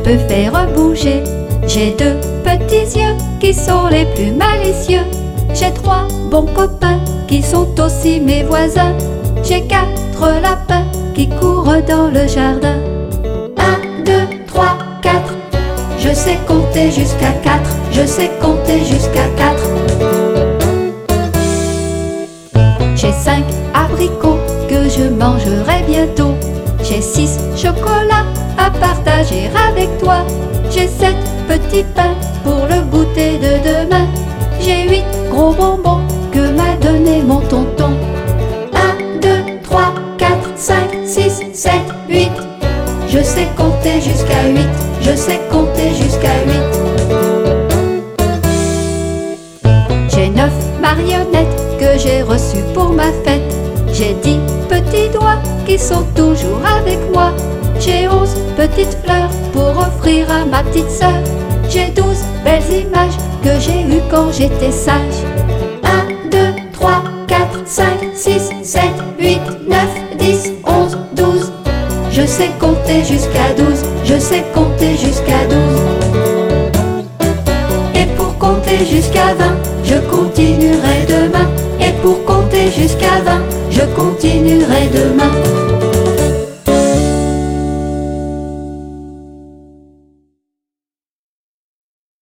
peux faire bouger. J'ai deux petits yeux qui sont les plus malicieux. J'ai trois bons copains qui sont aussi mes voisins. J'ai quatre lapins qui courent dans le jardin. 1, 2, 3, 4. Je sais compter jusqu'à 4. Je sais compter jusqu'à 4. J'ai 5 abricots que je mangerai bientôt. J'ai 6 chocolats à partager avec toi. J'ai 7 petits pains pour le goûter de demain. J'ai 8 gros bonbons que m'a donné mon tonton. 1, 2, 3, 4, 5, 6, 7, 8. Je sais compter jusqu'à 8. Je sais compter jusqu'à 8. J'ai 9 marionnettes que j'ai reçues pour ma fête. J'ai 10 petits doigts qui sont toujours avec moi. J'ai 11 petites fleurs pour offrir à ma petite sœur. J'ai 12 belles images que j'ai eues quand j'étais sage. 1, 2, 3, 4, 5, 6, 7, 8, 9, 10, 11, 12. Je sais compter jusqu'à 12. Je sais compter jusqu'à 12. Et pour compter jusqu'à 20, je continuerai demain. Et pour compter jusqu'à 20, je continuerai demain.